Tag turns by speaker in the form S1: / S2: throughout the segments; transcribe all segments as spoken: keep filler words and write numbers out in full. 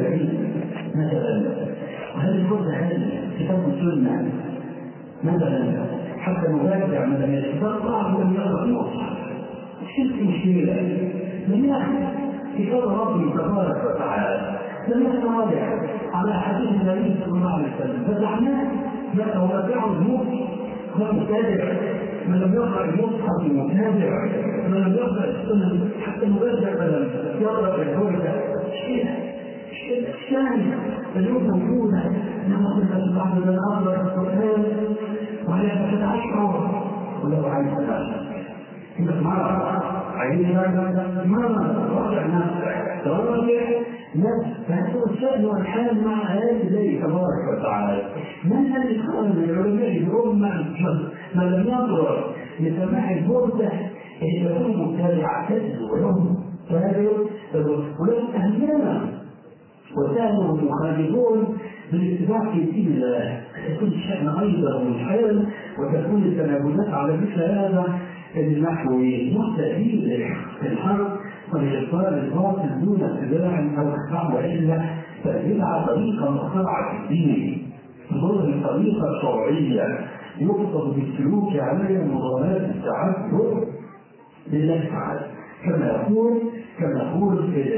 S1: العلم مثلا، وهذه الفرصة هذه كتاب السنة مثلا، حتى مراجع من لم يتفقه ولم يقرأ المصحف شلت مشكلة من يأخذ كتاب ربي تبارك وتعالى لم يتراجع على حديث النبي صلى الله عليه وسلم فزعمناه لا هو رجعه الموت هو متابع من لم يقرأ المصحف متابع من لم يقرأ السنة حتى مراجع فلم يقرأ الهوجة مشكلة مشكلة الثانية اليوم موجودة انما كنت بعد من أقرأ القرآن وهي تتعشر ولو عايز تتعشر إنك مرة عينيها مرة راجع نفسك تراجع نفسك فهذا الشأن والحال مع هذه الله تبارك وتعالى. من الذي قال من العلماء الأمة ما لم يضرر لسماع البردة أن يكون متابعا كذب ولهم تابع ولهم أهلنا وكانوا مخالفون بالاتباع في دين الله. تكون الشأن أيضا والحال وتكون التنابلات على مثل هذا النحو مستفيد للحرب ولإبطال الباطل دون اتباع أو اتباع وإلا فبدع طريقة مخترعة في الدين ظهر طريقة شرعية يقصد بالسلوك عليها مضامات التعبد لله تعالى كما يقول كما يقول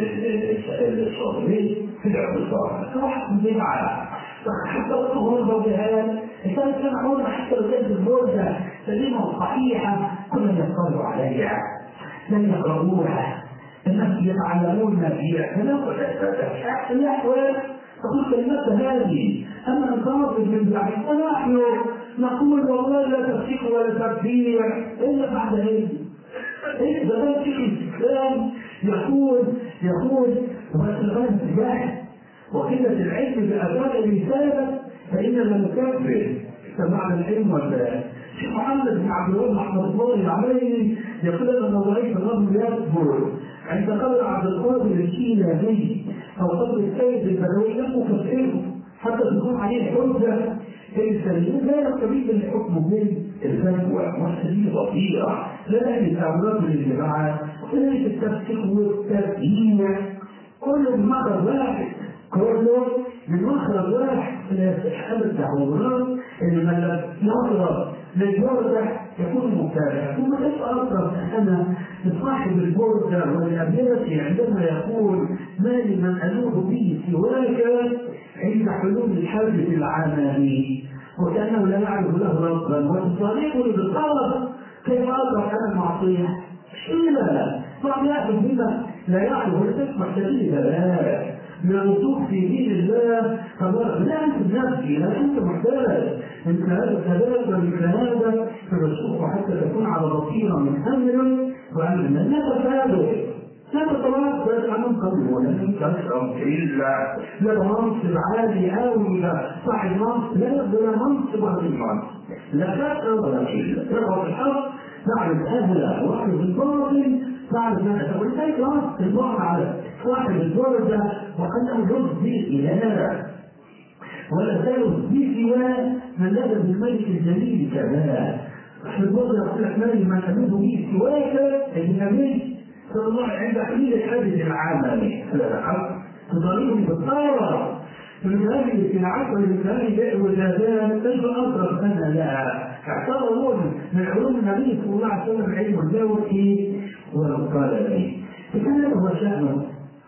S1: الشاطبي في الاعتصام صراحة بدعة حتى الظهور بهذا الإنسان كان عمره حتى لو كانت البردة سليمة وصحيحة كلهم يصطلوا عليها لن يقرؤوها الناس يتعلمون ما فيها فنقول الأحوال تقول كلمات هذه أما القاضي من بعد فنحن نقول والله لا تفسيق ولا تكفير إلا بعد هذه إيه ده في الإسلام يقول يقول وسلغان الجاهل وقلة العلم بأداء الرسالة فإننا نكفر سمعنا العلم والبيان. الشيخ محمد بن عبد الوهاب رحمه الله عليه يقول أن رأيت الرجل يكبر عند قول عبد القادر الكيلاني أو قول السيد البدوي لم يكفره حتى تكون عليه الحجة السليم لا يستفيد الحكم من الفتوى والسليم ضفيرة لا التعبيرات للجماعة ولا التفسير والتبيين كل مخرج واحد كله من مخرج واحد لا يستحب التعبيرات اللي من يضرب للبردة يكون مبتدع ثم تسأل أنا صاحب البردة والأبيات عندما يقول ما لمن ألوه به سواك عند حلول الحادث العالمي وكأنه لا يعرف له ربا وتصاريحه بالطلب كيف أدرك أنا معصية إلا طبعا يأخذ بما لا يعرف وتسمح سبيل لا من الوصول في دين الله فبرك لا أنت نفسي لا أنت محتاج أنت هذا ثلاثة من هذا فبشوفه حتى تكون على بصيرة من أمر وأمر لا تفاده لا تتواصل عنهم قبل ولا تشعر إلا لا منصب عالي أو لا صاحب منصب لا يقدر منصب ولا منصب لا تشعر ولا إلا تقرأ الحق تعرف أهله وعرف الباطل تعرف ما تقول ذلك راس البعض على صاحب البردة وأنه يصدي إله ولا يصدي سواه من لدى الملك الجليل كذا صاحب البردة يقول لك مالي ما تمده به سواك النبي صلى الله عند حليل الحادث العالمي تضربني بالطارة من هذه السلعات ومن هذه الوزادات كيف أضرب أنا لها اعتبرون من علوم النبي صلى الله عليه وسلم علم الجوهي والقلم فكان هو شأنه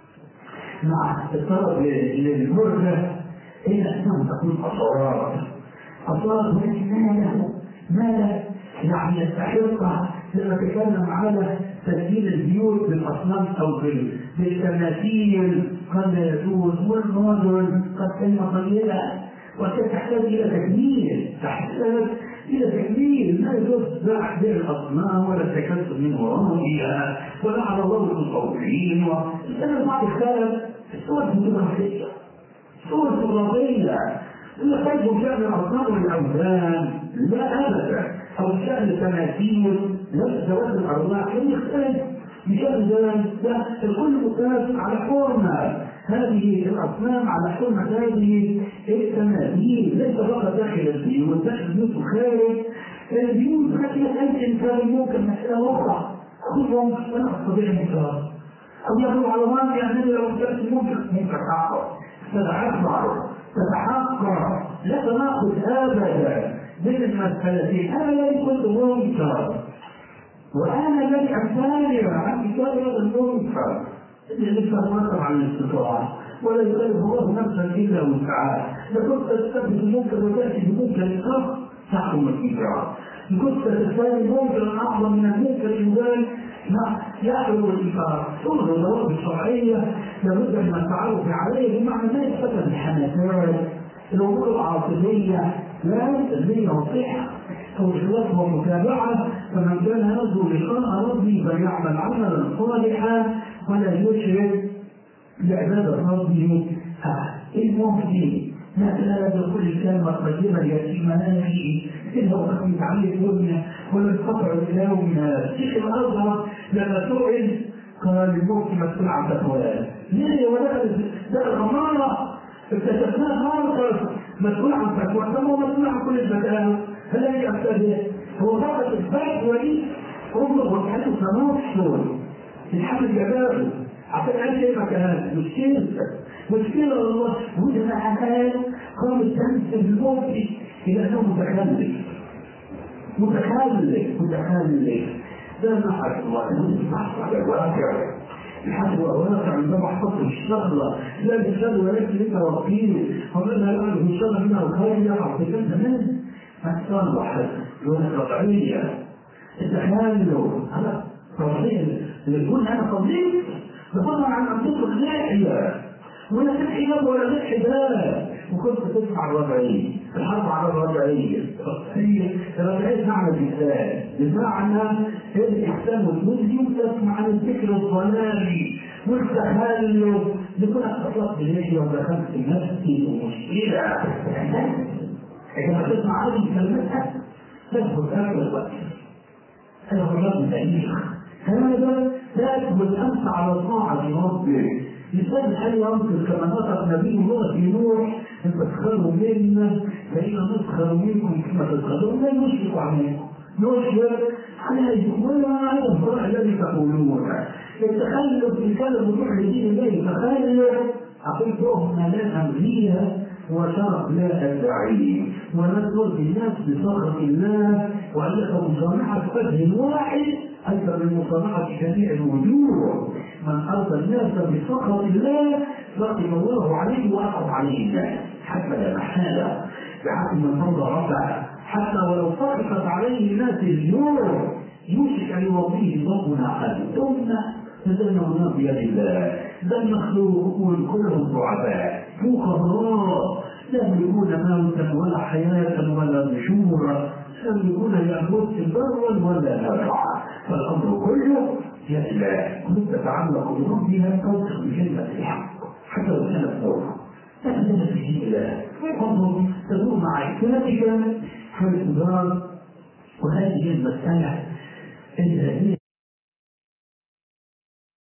S1: مع الطرف للبردة إلى أنه تكون أصوات أصوات ما له ما له يعني يستحق لما تكلم على تسجيل البيوت بالأصنام أو بالتماثيل قد يجوز والمدن قد كلمة قليلة وتحتاج إلى تكميل تحتاج إلى تكميل ما يجوز لا أحداث الأصنام ولا التكسب من ورائها ولا على ضوء المطوعين وإنما بعض الخالق الصور فوتوغرافية صور فوتوغرافية إلا خير شأن الأصنام والأوثان لا أبدا أو شأن التماثيل لا زواج الأرواح لم يختلف بشأن ذلك الكل متفق على حرمة هذه الأصنام على حرمة هذه التماثيل ليس فقط داخل البيوت داخل البيوت وخارج البيوت خشية أي إنسان ممكن مسألة أخرى خذهم من الطبيعي المثال أو يقولوا على ما يعني لو كانت ممكن ممكن تعقل تتعثر تتحقق لا تناقض ابدا بين المسألتين. انا الذي كنت منكر وانا الذي امتنع عن كتاب هذا المنكر اللي فرمت عن الاستطاعه ولا يكلف الله نفسا الا وسعها. لكنت تثبت المنكر وتاتي بمنكر اخر تحكم الانكار. كنت تساوي منكر اعظم من المنكر يبان لا يحلو الانكار. انظر الضوابط الشرعيه لابد من التعرف عليه بمعنى ما يتفتح الحنفيات الامور العاطفيه لا الذي نصيحه توجيهات ومتابعه. فمن كان يرجو لقاء ربي فليعمل عملا صالحا ولا يشرك بعباده ربه المفضي. ما كان بكل كلمه طيبه يتيمها فيه إلا وقد يتعلق يومنا ولا ينقطع يومنا. الشيخ الازهر لما سئل قال المفتي مسؤول عن فتواه. ليه ولا ده الغماره اكتشفناه غلط مسؤول عن فتواه. طب هو مسؤول عن كل الفتاوى فلا يأتي هو فقط الفتوى دي هم وكانوا تناصر الحمد جباره عشان قال ايه مكان مشكله مشكله والله. وده حكايه قام التنس المفتي الى انه متخلف متخلف متخلف. ده نحن الله نحن على الواقع الحمد واقع عندما حفظت الشغله لا بالشغل ولكن انت وكيل ومن الان بالشغل منها الخير يقع في كل زمان فكان واحد دون رجعيه التخيل هذا توصيل اللي يقول انا قضيت بفضل عن ان تطلق ناحيه ولا تحكي له ولا تحكي باب وكنت تدفع الرجعيه الحرب على الرجعيه. هي الرجعيه معنى الاسلام بمعنى الاسلام والمسلم وتسمع عن الفكر الضلالي والتخلف لكون اطلقت ليش ودخلت نفسي ومشكله. إذا تسمع هذه الكلمات تثبت هذا الوقت. هذا هو الرجل تاريخ. هذا لا يثبت أنت على طاعة ربك. لسان الحال ينطق كما نطق نبي الله في نوح ان تسخروا منا فإن نسخر منكم كما تسخرون لا نشرك عليكم نشرك عليكم ولا على الفرع الذي تقولون. التخلف إن كان الرجوع لدين الله تخلف أقلتهم لا أمريها وشرف لا أدعي ونذكر الناس بسخط الله وأنك مصانعة وجه واحد أكثر من مصانعة جميع الوجوه. من أرضى الناس بسخط الله رقم الله عليه وأخذ عليه الناس حتى لا محالة بحكم من فرض رفع حتى ولو سقطت عليه الناس اليوم يوشك أن يوضيه ربنا قد ثم فزلنا بيد الله. ده المخلوقون كلهم ضعفاء فقراء لا يملكون موتا ولا حياة ولا نشورا لا يملكون يموت برا ولا نفعا فالأمر كله يد الله. كنت تتعلق بربها توثق بكلمة الحق حتى لو كانت ضرها تأذن في دين الله فانظر تدور مع احتياجك في الإدارة. وهذه المسألة